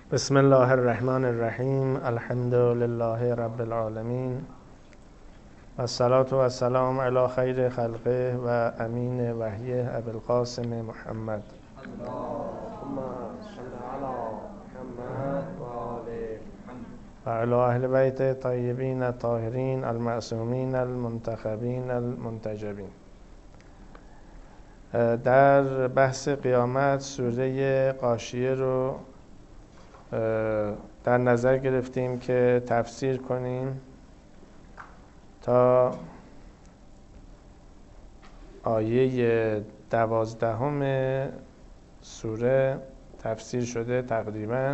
بسم الله الرحمن الرحیم. الحمد لله رب العالمین و الصلاة و السلام علی خیر خلقه و امین وحیه ابوالقاسم محمد اللهم صل علی محمد و آل محمد و علی اهل بیت طیبین الطاهرین المعصومین المنتخبین المنتجبین. در بحث قیامت سوره غاشیه رو در نظر گرفتیم که تفسیر کنیم تا آیه 12 سوره تفسیر شده تقریبا.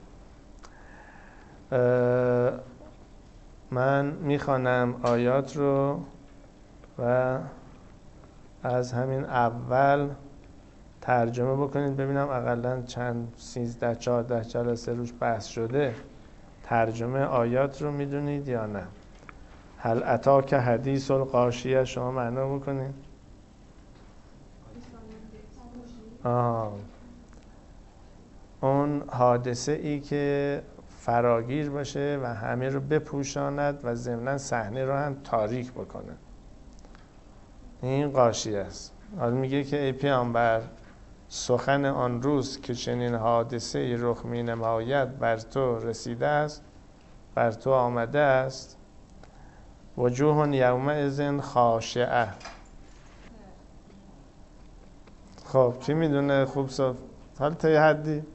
من میخوانم آیات رو و از همین اول ترجمه بکنید ببینم اقلا چند 13-14 جلسه روش بحث شده ترجمه آیات رو میدونید یا نه. هل اتاک حدیث الغاشیه شما معنا بکنید. اون حادثه ای که فراگیر باشه و همه رو بپوشاند و ضمناً صحنه رو هم تاریک بکنه، این غاشیه است. حالا میگه که ای پیامبر سخن آن روز که چنین حادثه رخ می نماید بر تو رسیده است، بر تو آمده است. وجوه یومئذ خاشعه. خب کی میدونه؟ خوب حالا تا یه حدی.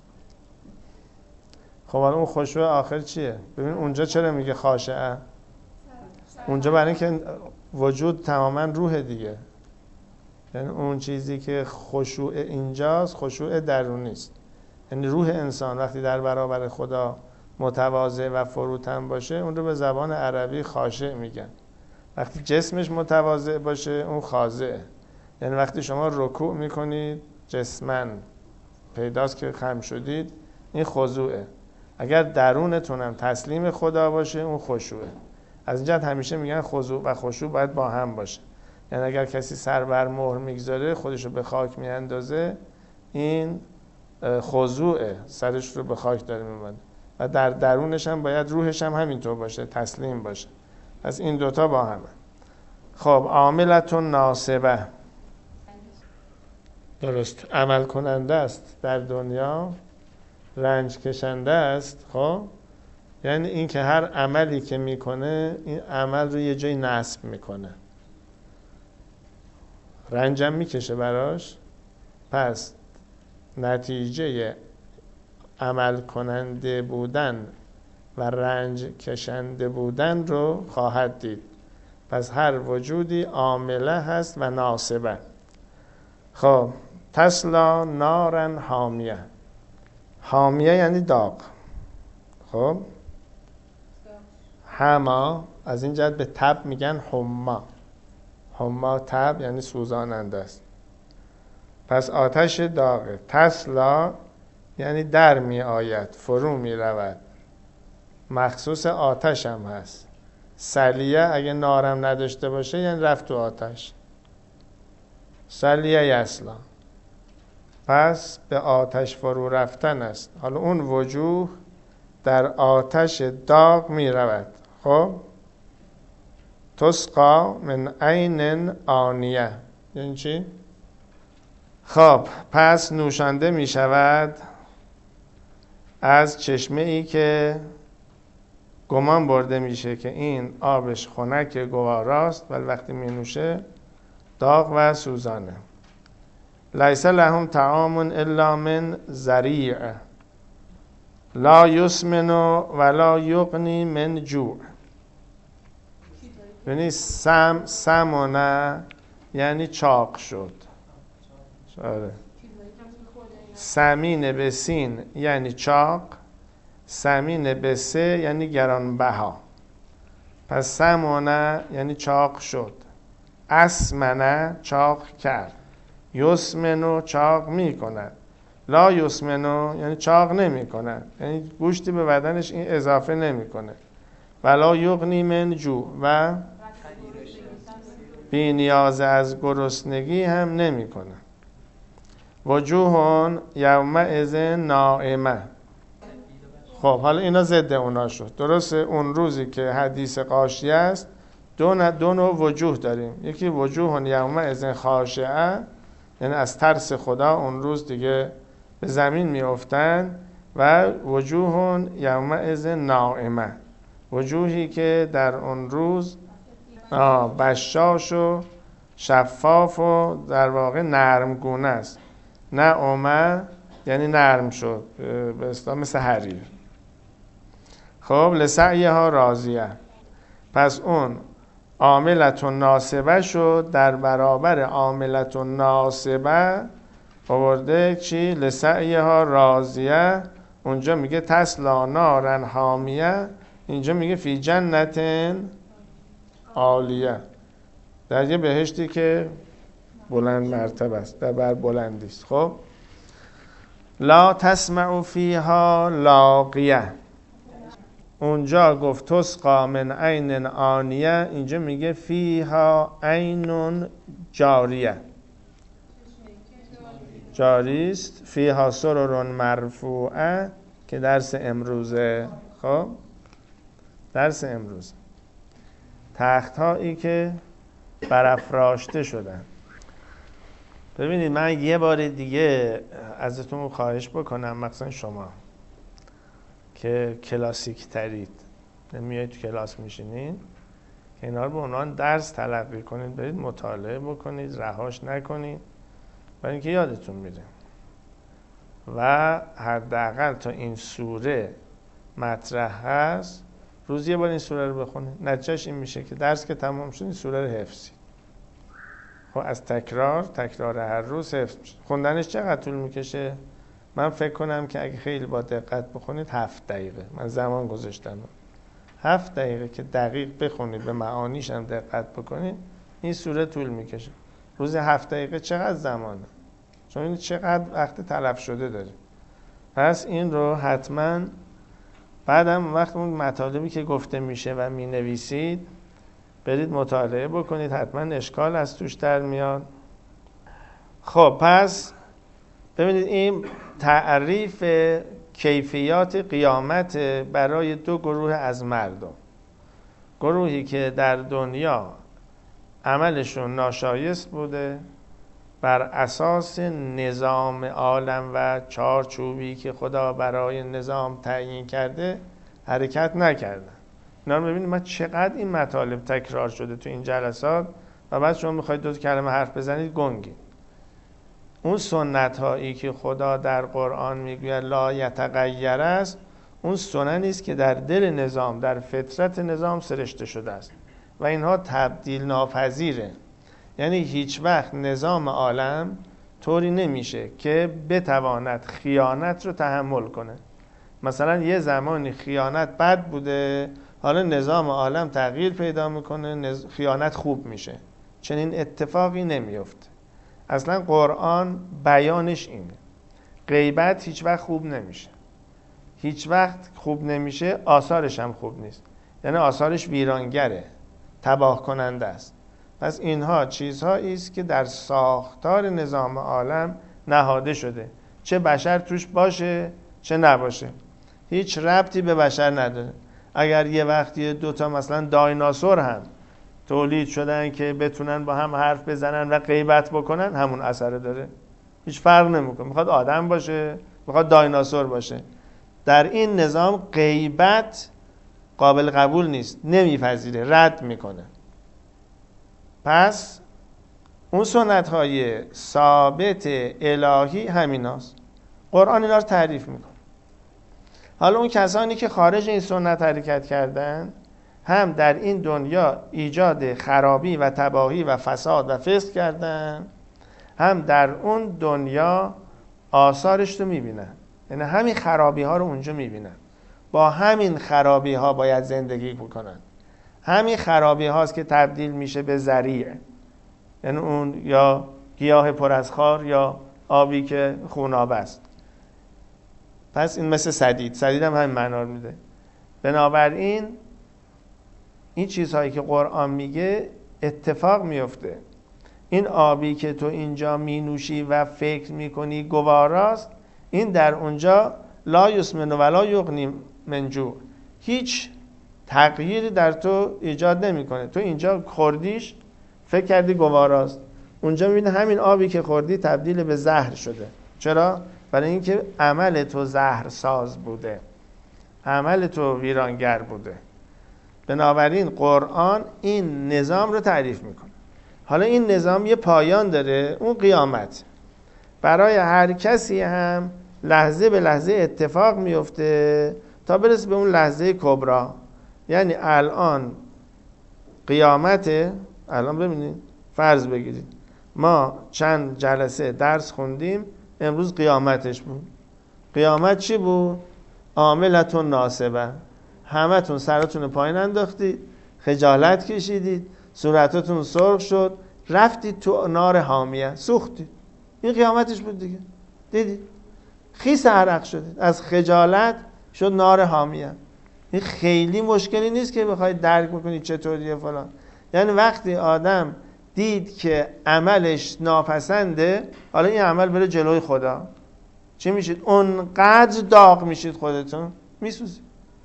خب حالا اون خشوع آخر چیه؟ ببین اونجا چرا میگه خاشعه؟ اونجا برای اینکه وجود تماما روح دیگه، یعنی اون چیزی که خشوع اینجاست خشوع درونی است. یعنی روح انسان وقتی در برابر خدا متواضع و فروتن باشه اون رو به زبان عربی خاشع میگن. وقتی جسمش متواضع باشه اون خاضعه. یعنی وقتی شما رکوع میکنید جسماً پیداست که خم شدید، این خضوعه. اگر درونتونم تسلیم خدا باشه اون خشوعه. از این جهت همیشه میگن خضوع و خشوع باید با هم باشه. یعنی اگر کسی سر بر مهر میگذاره خودشو به خاک میاندازه، این خضوعه، سرش رو به خاک داره میبنده و در درونش هم باید روحش هم همینطور باشه، تسلیم باشه. پس این دوتا با همه. خب عاملتون ناصبه، درست، عمل کننده است در دنیا، رنج کشنده است. خب یعنی این که هر عملی که میکنه این عمل رو یه جای نصب میکنه، رنجم میکشه براش. پس نتیجه عمل کننده بودن و رنج کشنده بودن رو خواهد دید. پس هر وجودی عامله هست و ناصبه. خب تسلا نارن حامیه. حامیه یعنی داغ. خب حما از این جهت به تب میگن حما. حما تب یعنی سوزاننده است. پس آتش داغه. تسلا یعنی در می آید، فرو می رود، مخصوص آتش هم هست. سلیه اگه نارم نداشته باشه یعنی رفت تو آتش. سلیه یسلا، پس به آتش فرو رفتن است. حالا اون وجوه در آتش داغ می رود. خب تسقا من عین آنیه یعنی چی؟ خب پس نوشانده می شود از چشمه ای که گمان برده میشه که این آبش خنک گواراست ولی وقتی می نوشه داغ و سوزانه. لیس لهم طعام الا من ضریع لا یسمن ولا یغنی من جوع. یعنی سمونه یعنی چاق شد. آره. سمین به سین یعنی چاق، سمین به سه یعنی گرانبها. پس سمونه یعنی چاق شد، اسمنه چاق کرد، یسمنو چاق می کند، لا یسمنو یعنی چاق نمی کند، یعنی گوشتی به بدنش این اضافه نمی کنه. ولا یغنی من جوع و بی نیاز از گرسنگی هم نمی کنه. وجوه یومئذ ناعمه. خب حالا اینا ضد اونا شد. درسته اون روزی که حدیث غاشیه است دو نوع وجوه داریم. یکی وجوه یومئذ خاشعه، یعنی از ترس خدا اون روز دیگه به زمین میافتن، و وجوه یومئذ ناعمه، وجوهی که در اون روز بشاش و شفاف و در واقع نرمگونه است. نعمه یعنی نرم شد، به اصطلاح مثل حریر. خب لسعیها راضیه، پس اون عاملت ناصبه شد، در برابر عاملت ناصبه آورده چی؟ لسعیها راضیه. اونجا میگه تسلا نارن حامیه، اینجا میگه فی جنت عالیه، در یه بهشتی که بلند مرتبه است، در بر بلندی است. خب لا تسمع فیها لاغیه، اونجا گفت تسقا من عین آنیه، اینجا میگه فیها عین جاریه، جاری است. فیها سرر مرفوعه که درس امروزه. خب درس امروز تخت هایی که برافراشته شدن. ببینید من یه بار دیگه ازتون خواهش بکنم، مثلا شما که کلاسیک ترید، میایید تو کلاس میشینین، که اینا رو به عنوان درس تلقی کنید، برید مطالعه بکنید، رهاش نکنید، برای اینکه یادتون میره. و حداقل تا این سوره مطرح هست روز یه بار این سوره رو بخونید. نتیجهش این میشه که درس که تمام شد این سوره رو حفظید. خب از تکرار هر روز حفظ میشه. خوندنش چقدر طول میکشه؟ من فکر کنم که اگه خیلی با دقت بخونید 7 دقیقه، من زمان گذاشتم 7 دقیقه که دقیق بخونید، به معانیش هم دقت بکنید، این سوره طول میکشه. روز 7 دقیقه چقدر زمانه؟ چون این چقدر وقت تلف شده داره. پس این رو حتما بعدم وقت اون مطالبی که گفته میشه و می نویسید برید مطالعه بکنید، حتما اشکال از توش در میاد. خب پس ببینید این تعریف کیفیات قیامت برای دو گروه از مردم. گروهی که در دنیا عملشون ناشایست بوده، بر اساس نظام عالم و چارچوبی که خدا برای نظام تعیین کرده حرکت نکردن. اینا رو ببینید ما چقدر این مطالب تکرار شده تو این جلسات، و بعد شما میخواید 2 کلمه حرف بزنید گنگی. اون سنت هایی که خدا در قرآن میگوید لا یتغیر است، اون سننی است که در دل نظام، در فطرت نظام سرشته شده است و اینها تبدیل ناپذیره. یعنی هیچ وقت نظام عالم طوری نمیشه که بتواند خیانت رو تحمل کنه. مثلا یه زمانی خیانت بد بوده، حالا نظام عالم تغییر پیدا میکنه، خیانت خوب میشه. چنین اتفاقی نمیفته. اصلا قرآن بیانش اینه. غیبت هیچ وقت خوب نمیشه. هیچ وقت خوب نمیشه، آثارش هم خوب نیست. یعنی آثارش ویرانگره، تباه کننده است. پس اینها چیزهایی است که در ساختار نظام عالم نهاده شده، چه بشر توش باشه چه نباشه، هیچ ربطی به بشر نداره. اگر یه وقتی 2 تا مثلا دایناسور هم تولید شدن که بتونن با هم حرف بزنن و غیبت بکنن، همون اثر داره، هیچ فرق نمیکنه، میخواد آدم باشه میخواد دایناسور باشه. در این نظام غیبت قابل قبول نیست، نمیپذیره، رد میکنه. پس اون سنت های ثابت الهی همیناست. قرآن اینا رو تعریف میکنه. حالا اون کسانی که خارج این سنت حرکت کردن هم در این دنیا ایجاد خرابی و تباهی و فساد و فسق کردن، هم در اون دنیا آثارش رو میبینن. یعنی همین خرابی ها رو اونجا میبینن، با همین خرابی ها باید زندگی بکنن. همین خرابی هاست که تبدیل میشه به ذریع، یعنی اون یا گیاه پر از خار یا آبی که خوناب است. پس این مثل سدید هم همین معنا رو میده. بنابراین این چیزهایی که قرآن میگه اتفاق میفته. این آبی که تو اینجا مینوشی و فکر میکنی گواراست، این در اونجا لا یسمن ولا یغنی من جوع. هیچ تغییری در تو ایجاد نمیکنه. تو اینجا خوردیش فکر کردی گواراست، اونجا میبینی همین آبی که خوردی تبدیل به زهر شده. چرا؟ برای اینکه عمل تو زهر ساز بوده، عمل تو ویرانگر بوده. بنابراین قرآن این نظام رو تعریف میکنه. حالا این نظام یه پایان داره، اون قیامت. برای هر کسی هم لحظه به لحظه اتفاق میفته تا برسه به اون لحظه کبرا. یعنی الان قیامته. الان ببینید، فرض بگیرید ما چند جلسه درس خوندیم، امروز قیامتش بود. قیامت چی بود؟ عاملتون ناصبه. همتون سرتون پایین انداختید، خجالت کشیدید، صورتتون سرخ شد، رفتید تو نار حامیه، سوختید. این قیامتش بود دیگه. دیدید؟ خیس عرق شدید، از خجالت شد نار حامیه. این خیلی مشکلی نیست که بخواید درک بکنید چطوریه فلان. یعنی وقتی آدم دید که عملش ناپسنده، حالا این عمل بره جلوی خدا، چی میشید؟ اونقدر داغ میشید خودتون میسوزید.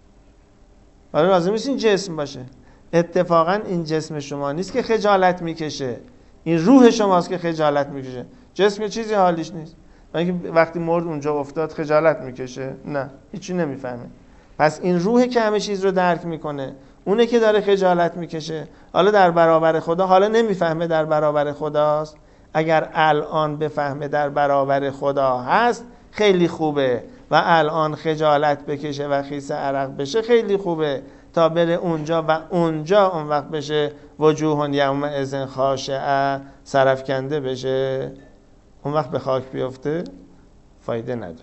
حالا لازم نیست این جسم باشه. اتفاقا این جسم شما نیست که خجالت میکشه، این روح شماست که خجالت میکشه. جسم چیزی حالیش نیست. وقتی مرد اونجا افتاد خجالت میکشه؟ نه، هیچی نمیفهمه. پس این روحه که همه چیز رو درک میکنه، اونه که داره خجالت میکشه. حالا در برابر خدا، حالا نمیفهمه در برابر خداست. اگر الان بفهمه در برابر خدا هست خیلی خوبه، و الان خجالت بکشه و خیس عرق بشه خیلی خوبه، تا بره اونجا و اونجا اون وقت بشه وجوه یومئذ خاشعه، سرفکنده بشه، اون وقت به خاک بیفته، فایده نداره.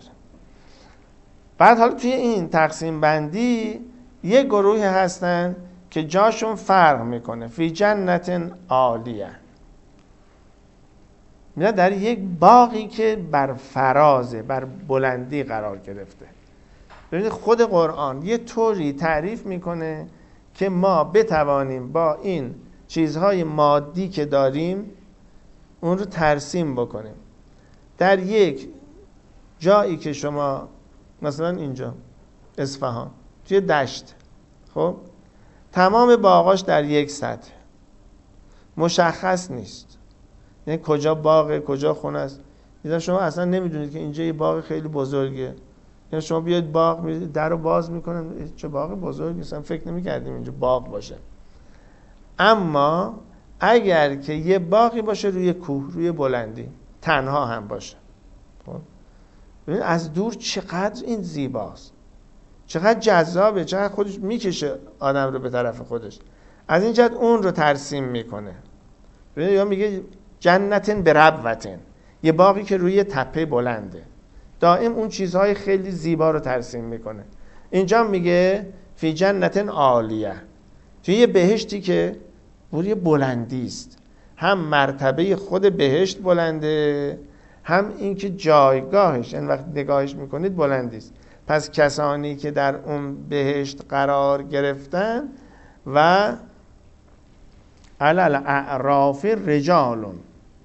بعد حالا توی این تقسیم بندی یه گروهی هستن که جاشون فرق میکنه. فی جنت عالیه، میاد در یک باغی که بر فرازه، بر بلندی قرار گرفته. ببینید خود قرآن یه طوری تعریف میکنه که ما بتوانیم با این چیزهای مادی که داریم اون رو ترسیم بکنیم. در یک جایی که شما مثلا اینجا اصفهان توی دشت، خب تمام باغاش در یک سطح، مشخص نیست، یعنی کجا باغه کجا خونه است. مثلا شما اصلا نمیدونید که اینجا یه باغ خیلی بزرگه. یعنی شما بیاید باغ میرید، در رو باز میکنن، چه باغ بزرگی، اصلا فکر نمی‌کردیم اینجا باغ باشه. اما اگر که یه باغی باشه روی کوه، روی بلندی، تنها هم باشه، خب ببین از دور چقدر این زیباست، چقدر جذابه، چقدر خودش میکشه آدم رو به طرف خودش. از این جهت اون رو ترسیم میکنه. ببین یا میگه جنتن بربوتن، یه باغی که روی تپه بلنده، دائم اون چیزهای خیلی زیبا رو ترسیم میکنه. اینجا میگه فی جنتن عالیه، توی یه بهشتی که روی بلندی است. هم مرتبه خود بهشت بلنده، هم این که جایگاهش، این وقت نگاهش میکنید بلندی است. پس کسانی که در اون بهشت قرار گرفتن و علل اعراف رجالون،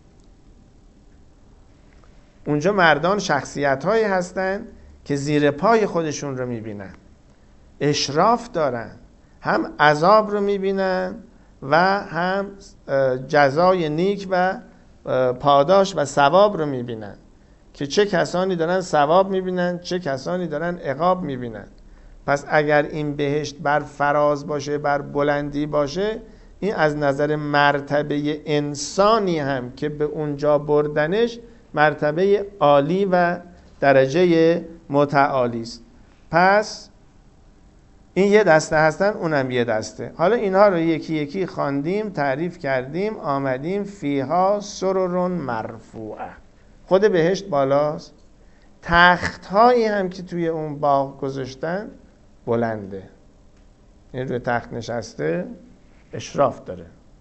اونجا مردان شخصیت هایی هستن که زیر پای خودشون رو میبینن، اشراف دارن، هم عذاب رو میبینن و هم جزای نیک و پاداش و ثواب رو میبینن، که چه کسانی دارن ثواب میبینن، چه کسانی دارن عقاب میبینن. پس اگر این بهشت بر فراز باشه، بر بلندی باشه، این از نظر مرتبه انسانی هم که به اونجا بردنش مرتبه عالی و درجه متعالی است. پس این یه دسته هستن، اونم یه دسته. حالا اینها رو یکی یکی خواندیم، تعریف کردیم، آمدیم فیها سرر مرفوعه. خود بهشت بالاست، تخت هایی هم که توی اون باغ گذاشتن بلنده، این روی تخت نشسته، اشراف داره.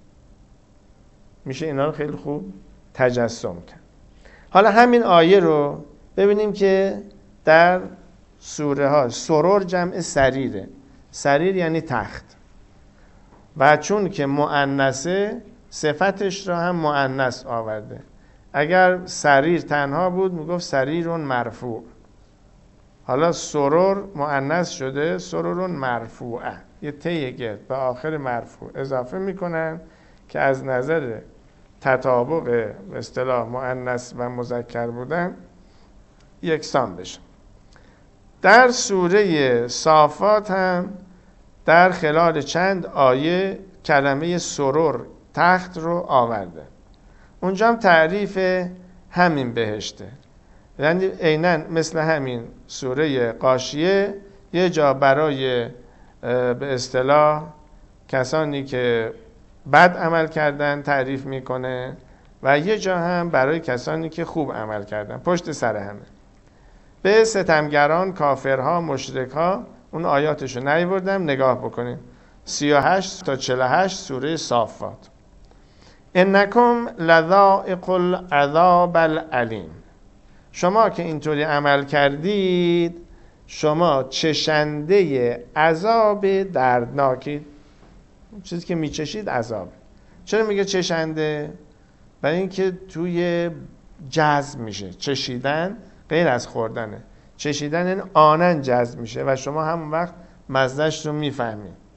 میشه اینا رو خیلی خوب تجسم کرد. حالا همین آیه رو ببینیم که در سوره ها، سرور جمع سریره، سریر یعنی تخت، و چون که مؤنثه صفتش را هم مؤنث آورده. اگر سریر تنها بود میگفت سریرون مرفوع. حالا سرور مؤنث شده، سرورون مرفوعه، یه ته گرد به آخر مرفوع اضافه میکنن که از نظر تطابق به اصطلاح مؤنث و مذکر بودن یکسان بشه. در سوره صافات هم در خلال چند آیه کلمه سرور تخت رو آورده. اونجا هم تعریف همین بهشته، یعنی عیناً مثل همین سوره غاشیه یه جا برای به اصطلاح کسانی که بد عمل کردن تعریف میکنه و یه جا هم برای کسانی که خوب عمل کردن، پشت سر همه. به ستمگران، کافرها، مشرکها اون آیاتشو نیاوردم، نگاه بکنیم 38 تا 48 سوره صافات. انکم لذائق العذاب العلیم، شما که اینطوری عمل کردید شما چشنده عذاب دردناکید. چیزی که میچشید عذاب. چرا میگه چشنده؟ برای اینکه توی جذب میشه. چشیدن غیر از خوردنه. چشیدن این آنن جذب میشه و شما همون وقت مزدش رو میفهمید.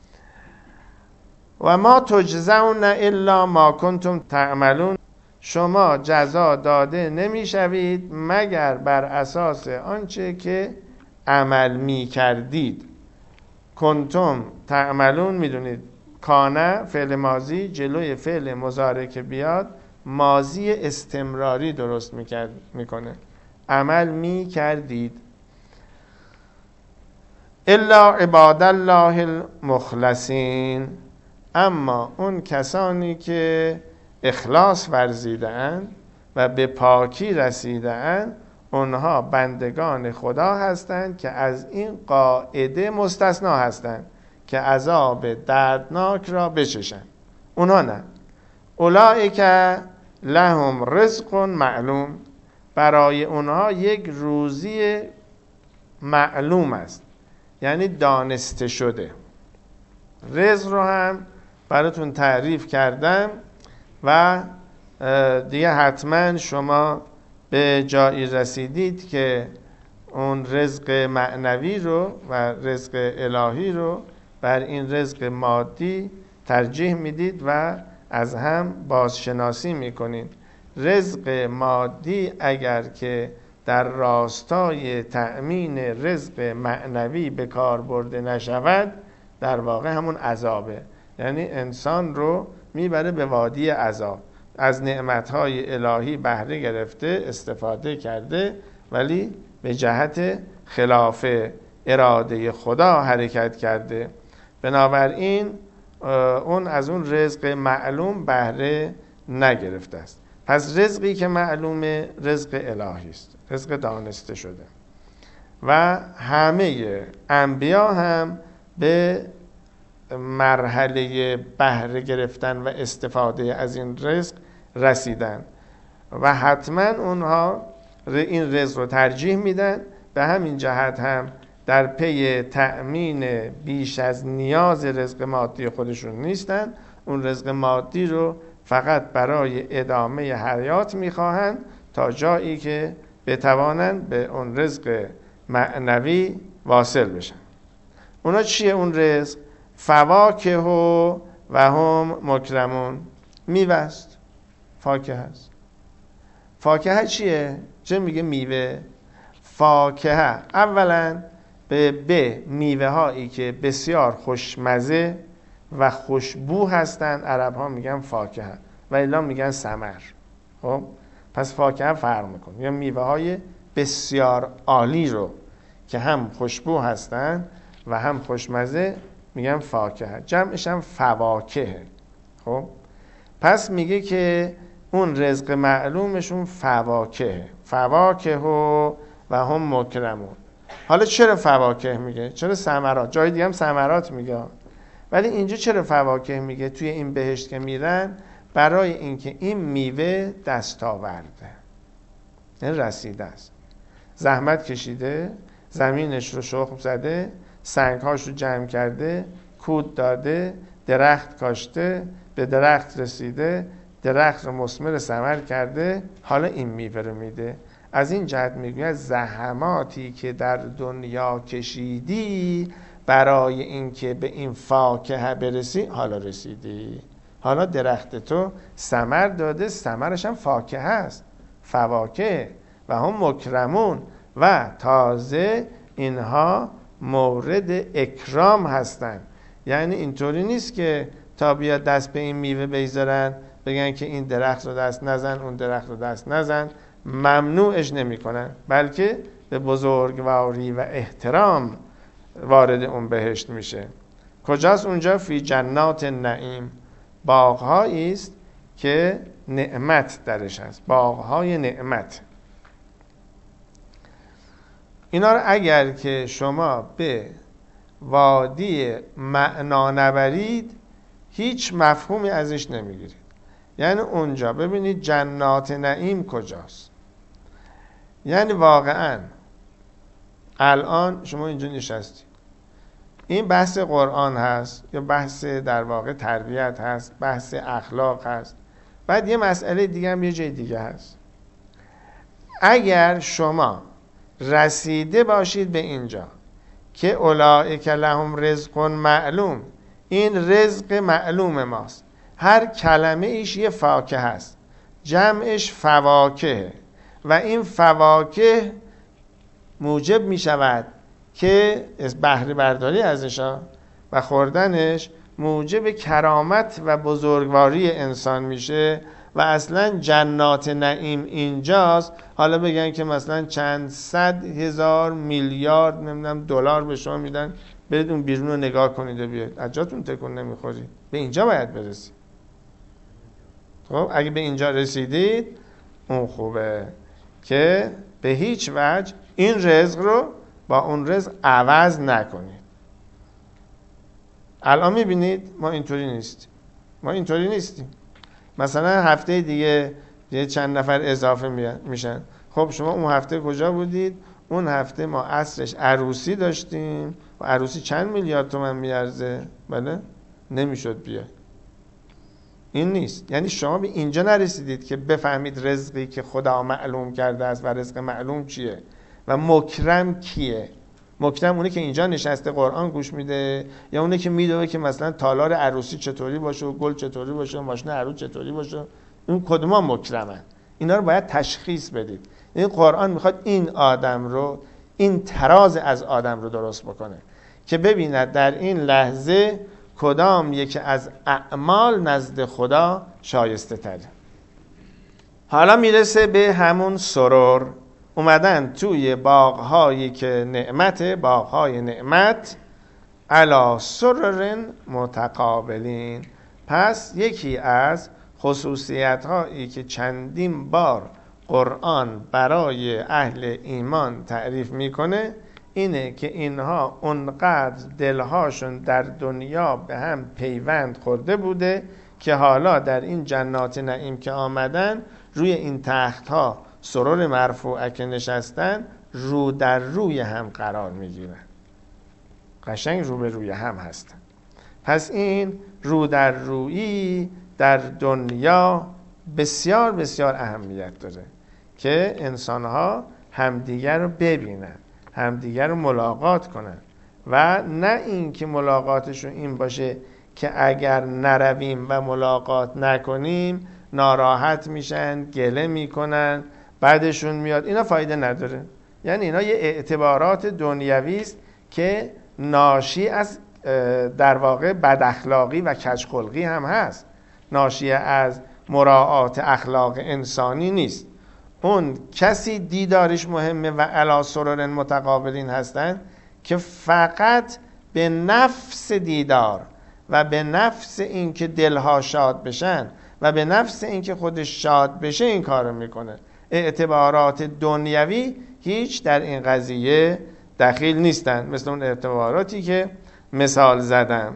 و ما تجزون الا ما کنتم تعملون، شما جزا داده نمیشوید مگر بر اساس آنچه که عمل میکردید. کنتم تعملون، میدونید کانه فعل ماضی جلوی فعل مضارع که بیاد ماضی استمراری درست میکنه. عمل میکردید. الا عباد الله المخلصین، اما اون کسانی که اخلاص ورزیده‌اند و به پاکی رسیده‌اند اونها بندگان خدا هستند که از این قاعده مستثنا هستند که عذاب دردناک را بچشند. اونها نه. اولئک لهم رزق معلوم، برای اونها یک روزی معلوم است، یعنی دانسته شده. رزق رو هم براتون تعریف کردم و دیگه حتما شما به جایی رسیدید که اون رزق معنوی رو و رزق الهی رو بر این رزق مادی ترجیح میدید و از هم بازشناسی میکنید. رزق مادی اگر که در راستای تأمین رزق معنوی به کار برده نشود در واقع همون عذابه، یعنی انسان رو میبره به وادی عذاب. از نعمتهای الهی بهره گرفته، استفاده کرده، ولی به جهت خلاف اراده خدا حرکت کرده. بنابراین اون از اون رزق معلوم بهره نگرفته است. پس رزقی که معلومه رزق الهی است، رزق دانسته شده. و همه انبیا هم به مرحله بهره گرفتن و استفاده از این رزق رسیدن و حتما اونها این رزق رو ترجیح میدن. به همین جهت هم در پی تأمین بیش از نیاز رزق مادی خودشون نیستن. اون رزق مادی رو فقط برای ادامه حیات میخواهند تا جایی که بتوانند به اون رزق معنوی واصل بشن. اونا چیه اون رزق؟ فواکه و هم مکرمون، میوهست، فاکه هست. فاکه چیه؟ چه میگه میوه؟ فاکه اولا به میوه هایی که بسیار خوشمزه و خوشبو هستند عرب ها میگن فاکه و الا میگن ثمر. خب پس فاکه فرق میکنه، یا میوه های بسیار عالی رو که هم خوشبو هستند و هم خوشمزه میگن فاکه، جمعش هم فواکه. خب پس میگه که اون رزق معلومشون فواکه و هم مکرمون. حالا چرا فواکه میگه؟ چرا ثمرات؟ جای دیگه هم ثمرات میگه، ولی اینجا چرا فواکه میگه؟ توی این بهشت که میرن برای اینکه این میوه دستاورده، یعنی رسیده است، زحمت کشیده، زمینش رو شخم زده، سنگهاش رو جمع کرده، کود داده، درخت کاشته، به درخت رسیده، درخت رو مثمر ثمر کرده، حالا این میوه رو میده. از این جهت میگوید زحماتی که در دنیا کشیدی برای اینکه به این فاکهه برسی، حالا رسیدی. حالا درخت تو ثمر داده، ثمرش هم فاکهه است، فواکه و هم مکرمون، و تازه اینها مورد اکرام هستند. یعنی اینطوری نیست که تا بیاد دست به این میوه بگذارن بگن که این درخت رو دست نزن، اون درخت رو دست نزن، ممنوعش نمی کنن، بلکه به بزرگواری و احترام وارد اون بهشت میشه. کجاست اونجا؟ فی جنات نعیم، باغ‌هایی است که نعمت درش هست، باغ‌های نعمت. اینا رو اگر که شما به وادی معنا نبرید هیچ مفهومی ازش نمیگیرید. یعنی اونجا ببینید جنات نعیم کجاست. یعنی واقعا الان شما اینجا نشستی، این بحث قرآن هست یا بحث در واقع تربیت هست، بحث اخلاق هست، بعد یه مسئله دیگه هم یه جای دیگه هست. اگر شما رسیده باشید به اینجا که اولئک لهم رزق معلوم، این رزق معلوم ماست، هر کلمه ایش یه فاکه هست، جمعش فواکه، و این فواکه موجب می شود که بهره برداری ازش و خوردنش موجب کرامت و بزرگواری انسان میشه. و اصلا جنات نعیم اینجاست، حالا بگن که مثلا چند صد هزار میلیارد نمیدونم دلار به شما میدن برید اون بیرون رو نگاه کنید و بیاید، از جاتون تکون نمیخورید. به اینجا باید برسید. خب اگه به اینجا رسیدید اون خوبه که به هیچ وجه این رزق رو با اون رزق عوض نکنید. الان میبینید ما اینطوری نیستیم. مثلا هفته دیگه یه چند نفر اضافه میشن. خب شما اون هفته کجا بودید؟ اون هفته ما عصرش عروسی داشتیم و عروسی چند میلیارد تومان میارزه؟ بله؟ نمیشد بیاد. این نیست. یعنی شما به اینجا نرسیدید که بفهمید رزقی که خدا معلوم کرده است و رزق معلوم چیه و مکرم کیه. مکرم اونه که اینجا نشسته قرآن گوش میده، یا اونه که میدونه که مثلا تالار عروسی چطوری باشه و گل چطوری باشه و ماشین عروس چطوری باشه. اون کدوما مکرمن؟ اینا رو باید تشخیص بدید. این قرآن میخواد این آدم رو، این تراز از آدم رو درست بکنه که ببیند در این لحظه کدام یکی از اعمال نزد خدا شایسته تره. حالا میرسه به همون سرور. اومدن توی باغ‌هایی که باغ‌های نعمت، علی سرر متقابلین. پس یکی از خصوصیت‌هایی که چندین بار قرآن برای اهل ایمان تعریف میکنه اینه که اینها اونقدر دلهاشون در دنیا به هم پیوند خورده بوده که حالا در این جنات نعیم که آمدن روی این تخت‌ها سرور مرفوعه که نشستن رو در روی هم قرار میگیرن، قشنگ رو به روی هم هستن. پس این رو در رویی در دنیا بسیار بسیار اهمیت داره که انسانها همدیگر رو ببینن، همدیگر رو ملاقات کنن، و نه این که ملاقاتشون این باشه که اگر نرویم و ملاقات نکنیم ناراحت میشن، گله میکنن، بعدشون میاد. اینا فایده نداره. یعنی اینا یه اعتبارات دنیوی است که ناشی از در واقع بد اخلاقی و کژخلقی هم هست، ناشی از مراعات اخلاق انسانی نیست. اون کسی دیدارش مهمه و علی سرر متقابلین هستن که فقط به نفس دیدار و به نفس اینکه دلها شاد بشن و به نفس اینکه خودش شاد بشه این کارو میکنه. اعتبارات دنیوی هیچ در این قضیه دخیل نیستن، مثل اون اعتباراتی که مثال زدم.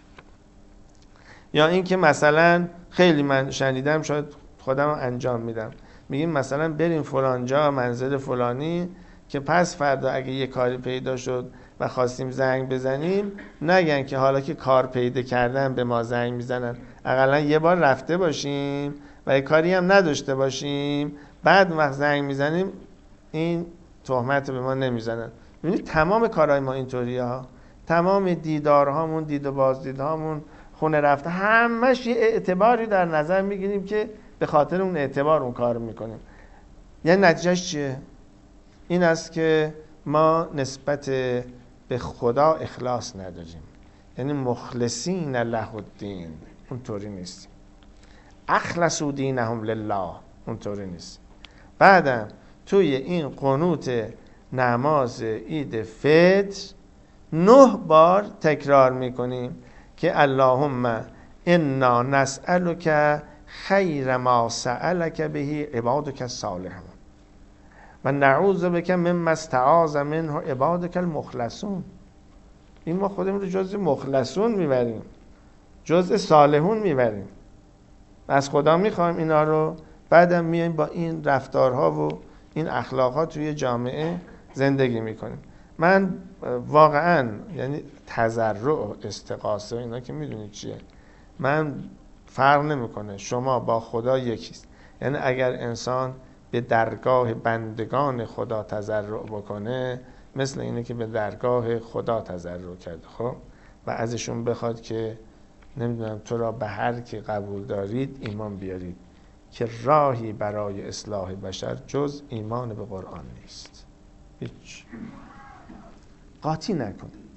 یا اینکه مثلا خیلی من شنیدم، شاید خودم انجام میدم، میگیم مثلا بریم فلانجا منزل فلانی که پس فردا اگه یه کاری پیدا شد و خواستیم زنگ بزنیم نگن که حالا که کار پیدا کردن به ما زنگ میزنن، اقلا یه بار رفته باشیم و یه کاری هم نداشته باشیم، بعد وقت زنگ میزنیم این تهمت به ما نمیزنن. ببینید تمام کارهای ما اینطوریه ها، تمام دیدارهامون، دید و بازدیدهامون، خونه رفته، همش یه اعتباری در نظر میگیریم که به خاطر اون اعتبار اون کار میکنیم. یعنی نتیجهش چیه؟ این است که ما نسبت به خدا اخلاص نداریم، یعنی مخلصین له الدین، اونطوری نیستیم. اخلصوا دینهم لله، اونطوری نیست. بعدم توی این قنوت نماز عید فطر 9 بار تکرار میکنیم که اللهم انا نسألک خیر ما سألک به عبادک الصالحون و نعوذ بک مما استعاذ منه عبادک المخلصون. این ما خودمون رو جزء مخلصون میبریم، جزء صالحون میبریم، از خدا میخوایم اینا رو، بعدم میایم با این رفتارها و این اخلاقها توی جامعه زندگی میکنیم. من واقعا یعنی تضرع، استغاثه، اینا که میدونید چیه، من فرق نمیکنه، شما با خدا یکیست. یعنی اگر انسان به درگاه بندگان خدا تضرع بکنه، مثل اینه که به درگاه خدا تضرع کرده، خب، و ازشون بخواد که نمیدونم تو را به هر کی قبول دارید ایمان بیارید، که راهی برای اصلاح بشر جز ایمان به قرآن نیست. هیچ قاطی نکنید.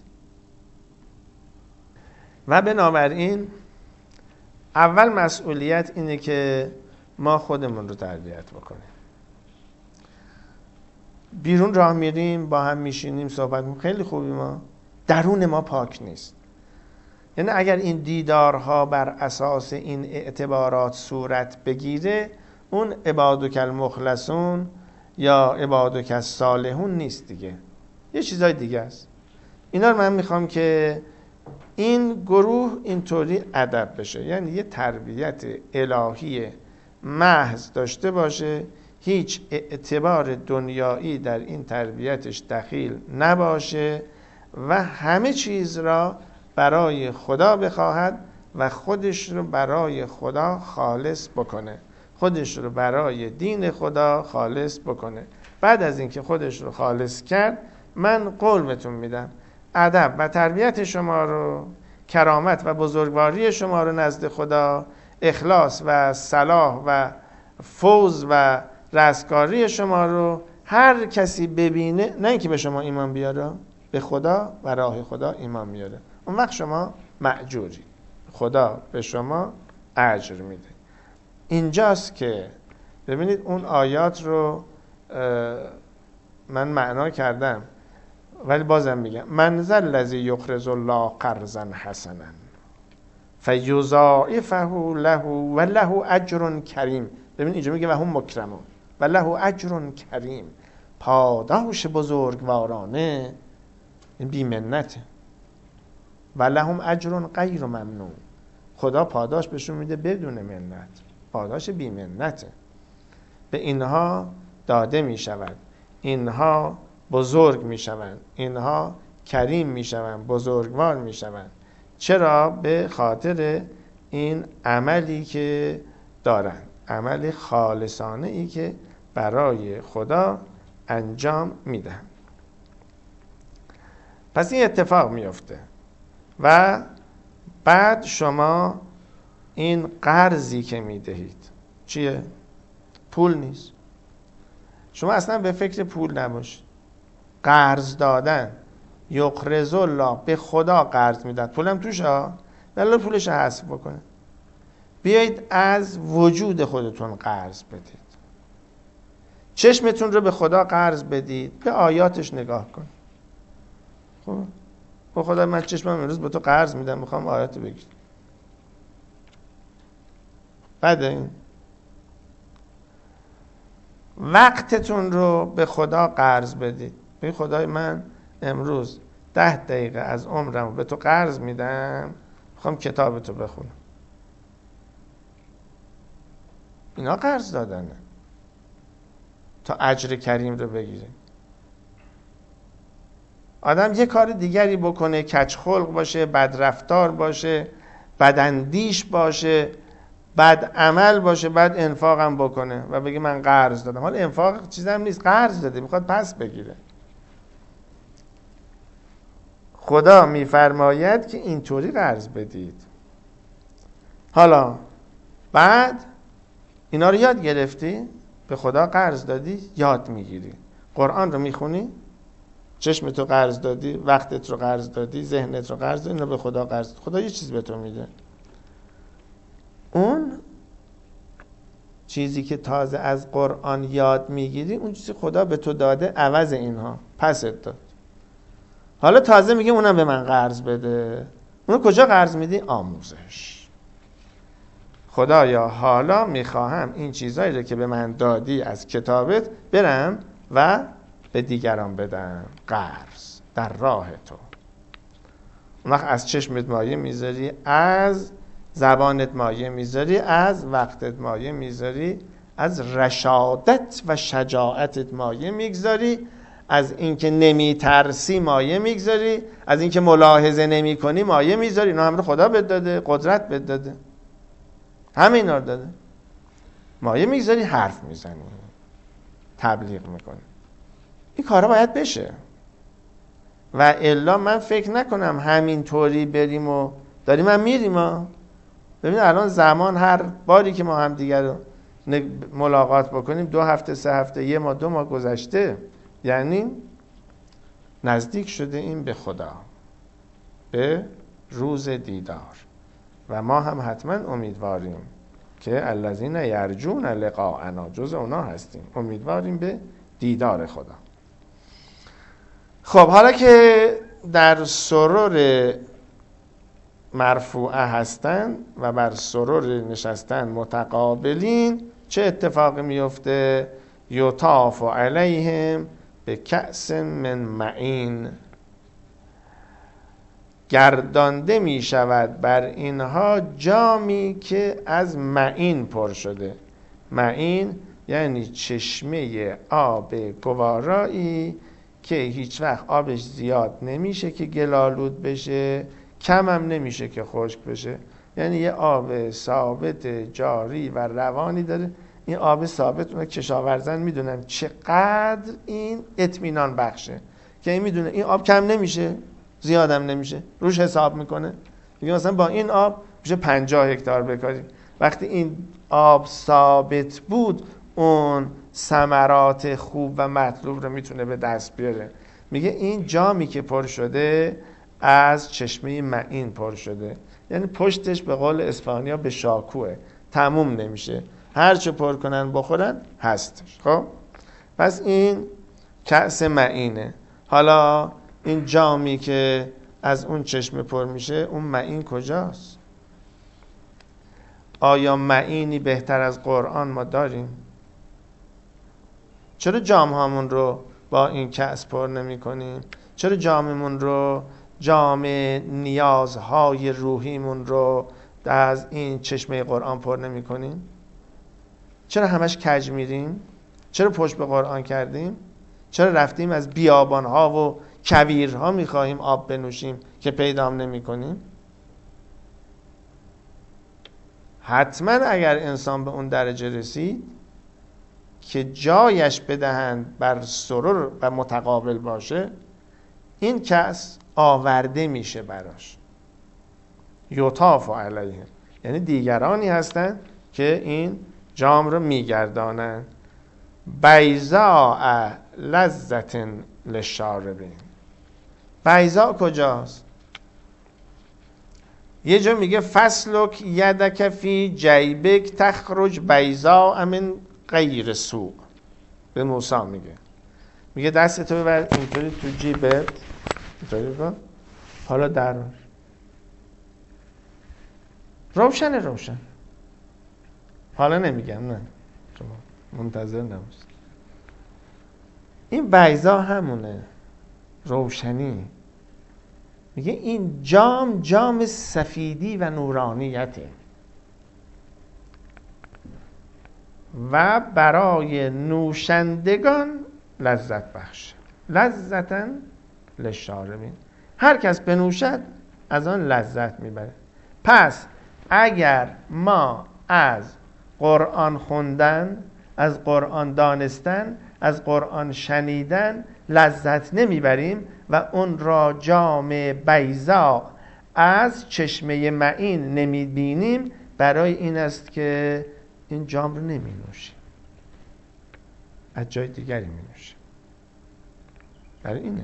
و بنابراین اول مسئولیت اینه که ما خودمون رو تربیت بکنیم. بیرون راه میریم، با هم میشینیم صحبت میکنیم، خیلی خوبی، ما درون ما پاک نیست. یعنی اگر این دیدارها بر اساس این اعتبارات صورت بگیره، اون عبادک المخلصون یا عبادک الصالحون نیست دیگه، یه چیزای دیگه است. اینا رو من میخوام که این گروه اینطوری ادب بشه، یعنی یه تربیت الهی محض داشته باشه، هیچ اعتبار دنیایی در این تربیتش دخیل نباشه و همه چیز را برای خدا بخواهد و خودش رو برای خدا خالص بکنه، خودش رو برای دین خدا خالص بکنه. بعد از اینکه خودش رو خالص کرد، من قول بهتون میدم ادب و تربیت شما رو، کرامت و بزرگواری شما رو نزد خدا، اخلاص و صلاح و فوز و رستگاری شما رو هر کسی ببینه، نه اینکه به شما ایمان بیاره، به خدا و راه خدا ایمان میاره، اون وقت شما مأجوری، خدا به شما اجر میده. اینجاست که ببینید اون آیات رو من معنا کردم، ولی بازم میگم من ذا الذی یقرض الله قرضا حسنا فیضاعفه له و له اجر کریم. ببین اینجا میگه و هم مکرمون و له اجر کریم، پاداش بزرگوارانه، این بی منته. و لهم اجر غیر ممنون، خدا پاداش بهشون میده بدون منت، پاداش بی منته. به اینها داده میشود، اینها بزرگ میشوند، اینها کریم میشوند، بزرگوار میشوند. چرا؟ به خاطر این عملی که دارند، عمل خالصانه ای که برای خدا انجام میدن. پس این اتفاق میفته و بعد شما این قرضی که میدهید چیه؟ پول نیست. شما اصلا به فکر پول نباشید. قرض دادن، یقرض الله، به خدا قرض میدن، پولم توش ها، ولی پولش حذف بکنه. بیایید از وجود خودتون قرض بدید. چشمتون رو به خدا قرض بدید، به آیاتش نگاه کن. خب با خدا من چشمم امروز به تو قرض میدم، میخوام آیات بگیر. بعد این وقتتون رو به خدا قرض بدید. بگید خدای من امروز 10 دقیقه از عمرم به تو قرض میدم، میخوام کتاب تو بخونم. اینا قرض دادنه تا اجر کریم رو بگیره. آدم یه کار دیگری بکنه، کج خلق باشه، بدرفتار باشه، بداندیش باشه، بد عمل باشه، بعد انفاق هم بکنه و بگه من قرض دادم. حالا انفاق چیزم نیست، قرض داده میخواد پس بگیره. خدا میفرماید که اینطوری قرض بدید. حالا بعد اینا رو یاد گرفتی، به خدا قرض دادی، یاد میگیری. قرآن رو میخونی، چشمت رو قرض دادی، وقتت رو قرض دادی، ذهنت رو قرض دادی، اینا به خدا قرض دادی. خدا یه چیز به تو میده. اون چیزی که تازه از قرآن یاد میگیری، اون چیزی خدا به تو داده عوض اینها پست داد. حالا تازه میگه اونم به من قرض بده. اونو کجا قرض میدی؟ آموزش. خدایا حالا میخواهم این چیزایی رو که به من دادی از کتابت برم و به دیگران بدم، قرض در راه تو. اون وقت از چشمت مایه میذاری، از زبانت مایه میذاری، از وقتت مایه میذاری، از رشادت و شجاعتت مایه میگذاری، از اینکه نمیترسی مایه میگذاری، از اینکه ملاحظه نمی کنی مایه میذاری. اینا هم رو خدا بهت داده، قدرت بهت داده، همه اینا رو داده. مایه میگذاری، حرف میزنی، تبلیغ میکنی. این کارا باید بشه و الا من فکر نکنم همینطوری بریم و داریم هم میریم ها. ببین الان زمان هر باری که ما هم دیگر رو ملاقات بکنیم 2 هفته 3 هفته 1 ماه 2 ماه گذشته، یعنی نزدیک شده این به خدا، به روز دیدار. و ما هم حتما امیدواریم که الذین یرجون لقاءنا، جز اونا هستیم، امیدواریم به دیدار خدا. خب حالا که در سرور مرفوعه هستن و بر سرور نشستن متقابلین، چه اتفاقی میفته؟ یطاف علیهم به کأس من معین، گردانده می شود بر اینها جامی که از معین پر شده. معین یعنی چشمه آب گوارایی که هیچ وقت آبش زیاد نمیشه که گلالود بشه، کم هم نمیشه که خشک بشه. یعنی یه آب ثابت جاری و روانی داره. این آب ثابت اون کشاورزان میدونن چقدر این اطمینان بخشه که این میدونه این آب کم نمیشه زیادم نمیشه، روش حساب میکنه. میگه مثلا با این آب میشه 50 هکتار بکاریم. وقتی این آب ثابت بود، اون ثمرات خوب و مطلوب رو میتونه به دست بیاره. میگه این جامی که پر شده از چشمه معین پر شده، یعنی پشتش به قول اسپانیا به شاکوه، تموم نمیشه، هر چه پر کنن بخورن هستش. خب پس این کأس معینه. حالا این جامی که از اون چشمه پر میشه، اون معین کجاست؟ آیا معینی بهتر از قرآن ما داریم؟ چرا جام هامون رو با این کأس پر نمی کنیم؟ چرا جاممون رو، جام نیازهای روحیمون رو از این چشمه قرآن پر نمی کنیم؟ چرا همش کج میریم؟ چرا پشت به قرآن کردیم؟ چرا رفتیم از بیابانها و کویرها میخواهیم آب بنوشیم که پیدام نمی کنیم؟ حتما اگر انسان به اون درجه رسید که جایش بدهند بر سرور و متقابل باشه، این کس آورده میشه براش. یطاف علیهم، یعنی دیگرانی هستن که این جام رو میگردانن. بیضاء لذت للشاربین. بیضاء کجاست؟ یه جا میگه فسلک یدک فی جیبک تخرج بیضاء من غیر سوء. به موسی میگه دستتو ببر اینطوری تو جیبت، اینطوری کن، حالا در روشن. حالا نمیگم، نه شما منتظر نباشید. این بیضا همونه، روشنی. میگه این جام سفیدی و نورانیته و برای نوشندگان لذت بخش. لذتن للشاربین، هر کس بنوشد از آن لذت میبره. پس اگر ما از قرآن خوندن، از قرآن دانستن، از قرآن شنیدن لذت نمیبریم و اون را جام بیضا از چشمه معین نمیبینیم، برای این است که این جام رو نمی نوشیم، از جای دیگری می نوشیم. برای اینه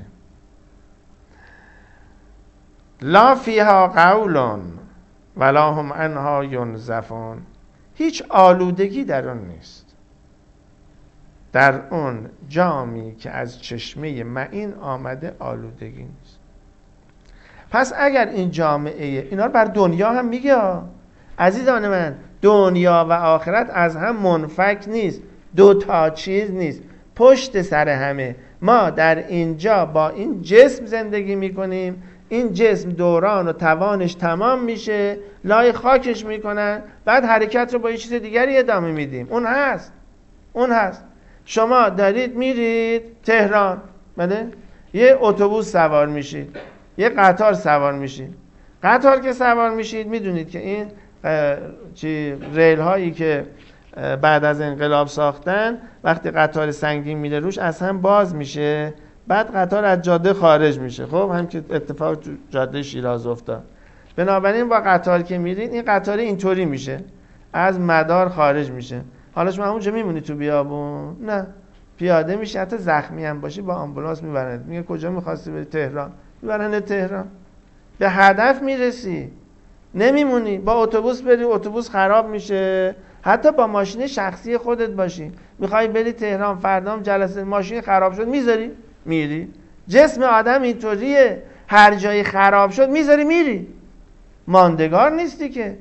لا فیها قول ولا هم عنها ینزفون. هیچ آلودگی در اون نیست، در اون جامی که از چشمه معین آمده آلودگی نیست. پس اگر این جامعه اینا رو بر دنیا هم میگه عزیزان من، دنیا و آخرت از هم منفک نیست، دو تا چیز نیست، پشت سر همه. ما در اینجا با این جسم زندگی میکنیم، این جسم دوران و توانش تمام میشه، لای خاکش میکنن، بعد حرکت رو با یه چیز دیگری ادامه میدیم. اون هست. شما دارید میرید تهران، بله؟ یه اتوبوس سوار میشید، یه قطار سوار میشید. قطار که سوار میشید میدونید که این ریل هایی که بعد از انقلاب ساختن، وقتی قطار سنگین میره روش از هم باز میشه، بعد قطار از جاده خارج میشه. خب هم که اتفاق تو جاده شیراز افتاد. بنابراین با قطار که میرید این قطار اینطوری میشه، از مدار خارج میشه. حالا شما همونجا میمونی تو بیابون؟ نه، پیاده میشه، حتی زخمی هم باشی با آمبولانس میبرند. میگه کجا میخواستی بری؟ تهران. میبرند تهران. به هدف میرسی، نمیمونی. با اتوبوس بری اتوبوس خراب میشه، حتی با ماشین شخصی خودت باشی میخوای بری تهران، فردام جلسه ماشین خراب شد میذاری میری. جسم آدم اینطوریه، هر جایی خراب شد میذاری میری، ماندگار نیستی که.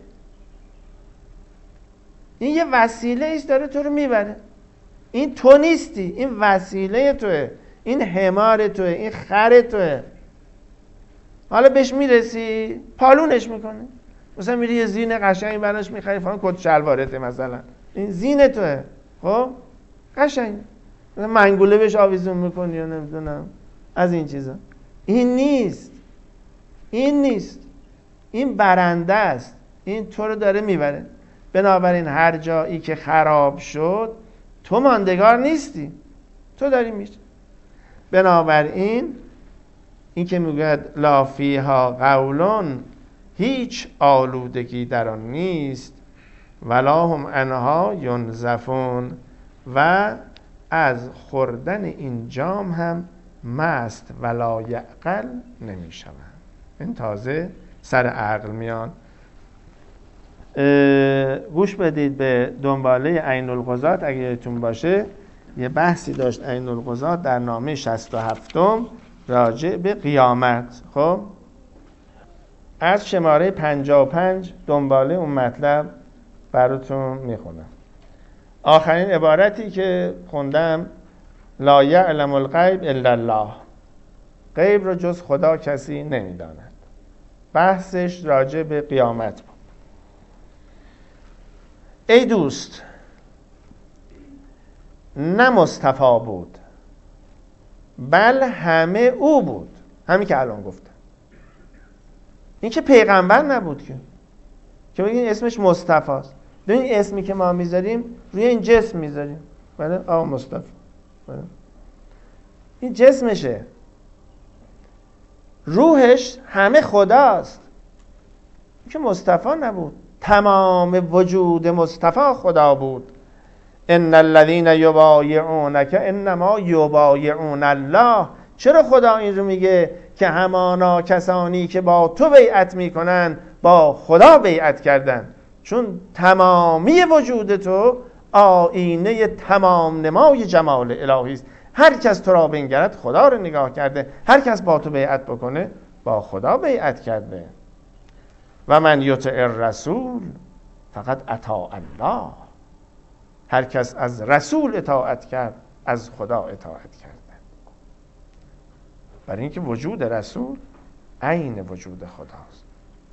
این یه وسیله ایست داره تو رو میبره. این تو نیستی، این وسیله توه، این حمار توه، این خر توه. حالا بهش میرسی پالونش میکنه. مثلا میری یه زین قشنگ براش میخری، فلان کت شلوارته مثلا، این زین توه. خب قشنگ مثلا منگوله بهش آویزون میکنی یا نمیدونم از این چیزا. این نیست، این برنده است، این تو رو داره میبره. بنابراین هر جایی که خراب شد تو ماندگار نیستی، تو داری میری. بنابراین این که میگه لا فیها قولون، هیچ آلودگی در آن نیست، ولا هم عنها ینزفون، و از خوردن این جام هم مست ولا یعقل نمیشوند. این تازه سر عقل میان. گوش بدید به دنباله عین القضات اگه یادتون باشه، یه بحثی داشت عین القضات در نامه 67 راجع به قیامت. خب از شماره 55 دنباله اون مطلب براتون میخونم. آخرین عبارتی که خوندم لا یعلم الغیب الا الله، غیب رو جز خدا کسی نمیداند. بحثش راجع به قیامت بود. ای دوست، نه مصطفی بود بل همه او بود. همین که الان گفتم، این که پیغمبر نبود که بگین اسمش مصطفی است. ببین اسمی که ما میذاریم روی این جسم میذاریم، بله آقا مصطفی، بله این جسمشه، روحش همه خداست. این که مصطفی نبود، تمام وجود مصطفی خدا بود. ان الذين یبایعونک انما یبایعون الله. چرا خدا این رو میگه؟ که همانا کسانی که با تو بیعت میکنن با خدا بیعت کردن، چون تمامی وجود تو آینه تمام نمای جمال الهی است. هر کس تو را بنگرد خدا رو نگاه کرده، هر کس با تو بیعت بکنه با خدا بیعت کرده. و من یطع الرسول فقط اطاع الله. هر کس از رسول اطاعت کرد از خدا اطاعت کرده. برای اینکه وجود رسول عین وجود خداست.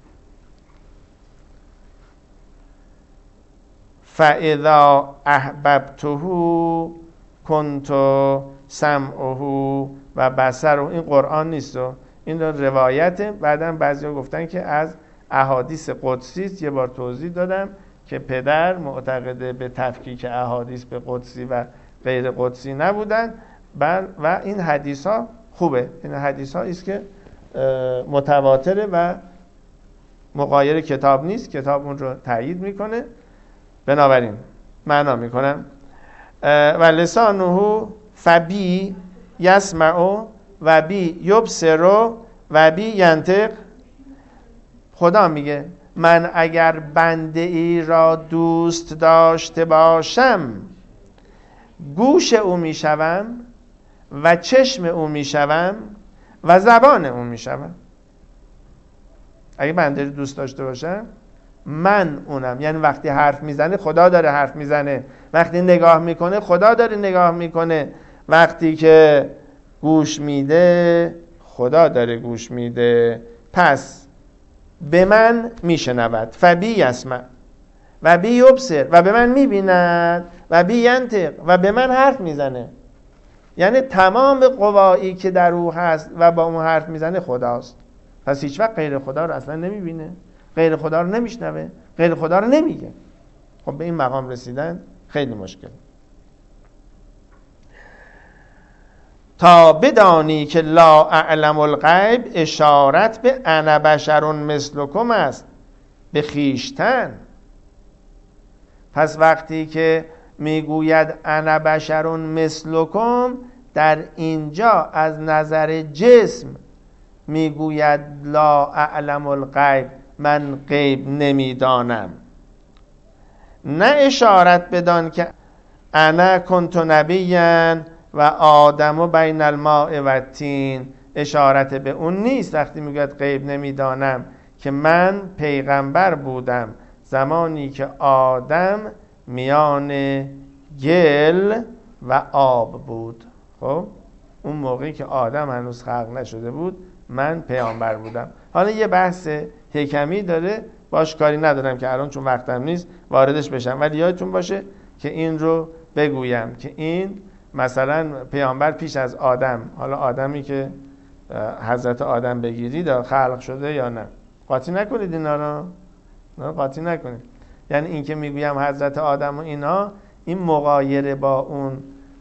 فاذا احببته کنت سمعه و بصره. این قرآن نیست، این روایت. بعدم بعضیا گفتن که از احادیث قدسی است. یه بار توضیح دادم که پدر معتقد به تفکیک احادیث به قدسی و غیر قدسی نبودن و این حدیث ها خوبه. این حدیث ها است که متواتره و مغایر کتاب نیست، کتاب اون رو تایید میکنه. بنابراین معنا میکنم و لسانه فبی یسمع و بی یبصر و بی ینطق. خدا میگه من اگر بنده ای را دوست داشته باشم گوش او میشوم و چشم او میشوم و زبان او میشوم. اگه بنده رو دوست داشته باشم من اونم، یعنی وقتی حرف میزنه خدا داره حرف میزنه، وقتی نگاه میکنه خدا داره نگاه میکنه، وقتی که گوش میده خدا داره گوش میده. پس به من میشنود فبی یسمع و بی یبصر و به من میبیند و بی ینطق و به من حرف میزنه. یعنی تمام قوایی که در او هست و با اون حرف میزنه خداست. پس هیچ وقت غیر خدا رو اصلا نمیبینه، غیر خدا رو نمیشنوه، غیر خدا رو نمیگه. خب به این مقام رسیدن خیلی مشکل. تا بدانی که لا اعلم الغیب اشارت به انا بشر مثلکم است، به خیشتن. پس وقتی که میگوید انا بشر مثلکم، در اینجا از نظر جسم میگوید لا اعلم الغیب، من غیب نمیدانم، نه اشارت بدان که انا کنت نبیا و آدم بین الماء و الطین. اشارت به اون نیست وقتی میگوید غیب نمیدانم که من پیغمبر بودم زمانی که آدم میان گل و آب بود. خب اون موقعی که آدم هنوز خلق نشده بود من پیامبر بودم. حالا یه بحث حکمی داره، باش کاری ندارم که الان چون وقتم نیست واردش بشم، ولی یادتون باشه که این رو بگویم که این مثلا پیامبر پیش از آدم، حالا آدمی که حضرت آدم بگیرید خلق شده یا نه، قاطی نکنید اینا رو، نه قاطی نکنید. یعنی این که میگویم حضرت آدم و اینا، این مغایر با اون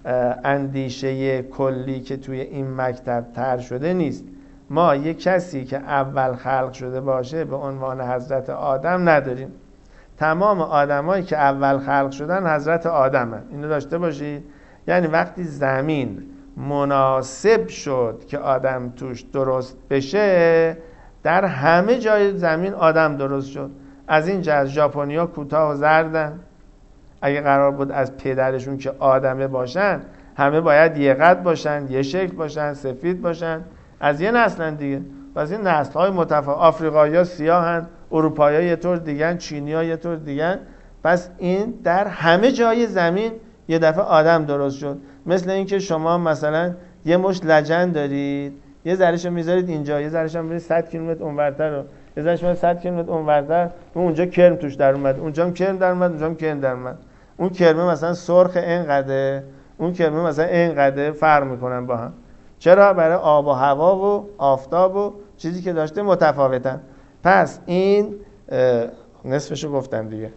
اندیشه کلی که توی این مکتب طرح شده نیست. ما یک کسی که اول خلق شده باشه به عنوان حضرت آدم نداریم. تمام آدمایی که اول خلق شدن حضرت آدمه، اینو داشته باشید. یعنی وقتی زمین مناسب شد که آدم توش درست بشه، در همه جای زمین آدم درست شد. از این جهت ژاپنیا کوتاه و زردن. اگه قرار بود از پدرشون که آدمه باشن، همه باید یه قد باشن، یه شکل باشن، سفید باشن، از یه نسلن دیگه. پس این نسل‌های متفاوت، آفریقایی‌ها سیاهن، اروپایی‌ها یه طور دیگه‌ن، چینی‌ها یه طور دیگه‌ن. پس این در همه جای زمین یه دفعه آدم درست شد. مثل اینکه شما مثلا یه مشت لجن دارید، یه ذره‌شو میذارید اینجا، یه ذره‌شو می‌برید 100 کیلومتر اونورتر رو، یه ذره‌شو 100 کیلومتر اونورتر، اونجا کرم توش در اومد، اونجا هم کرم در اومد، اونجا هم کرم در اومد. اون کرمه مثلا سرخ اینقدر، اون کرمه مثلا اینقدر، فرق میکنن با هم. چرا؟ برای آب و هوا و آفتاب و چیزی که داشته متفاوتن. پس این نصفشو گفتم دیگه.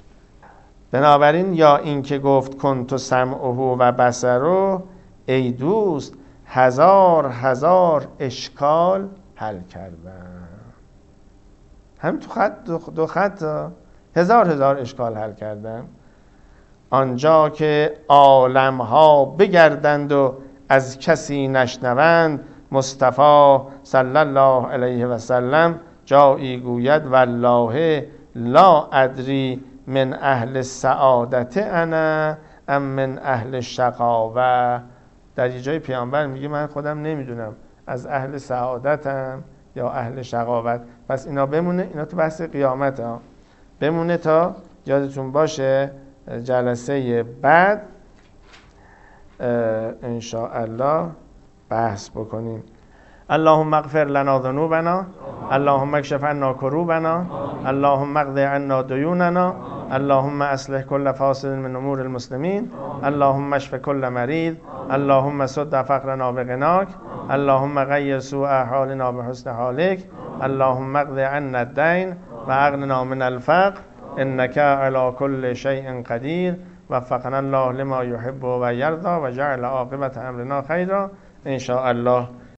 بنابراین یا این که گفت کنت سمعه و بصره، ای دوست هزار هزار اشکال حل کردم. هم تو خط دو خط هزار هزار اشکال حل کردم. آنجا که عالمها بگردند و از کسی نشنوند، مصطفی صلی الله علیه و سلم جایی گوید والله لا ادری من اهل سعادت انا ام من اهل شقاوه. در یه جای پیامبر میگه من خودم نمیدونم از اهل سعادتم یا اهل شقاوت. پس اینا بمونه، اینا تو بحث قیامت ها بمونه تا یادتون باشه جلسه بعد ان شاء الله بحث بکنیم. اللهم اغفر لنا ذنوبنا، اللهم اکشف عنا کروبنا، اللهم اقض عنا دیوننا، اللهم اصلح كل فاسد من امور المسلمین، اللهم اشف كل مريض، اللهم سد فقرنا بغناک، اللهم غیر سوء حالنا بحسن حالک، اللهم اقض عنا الدین و اغننا من الفقر انک علی کل شیء قدیر. وفقنا الله لما یحب و یرضی و جعل عاقبت امرنا خیرا ان شاء الله.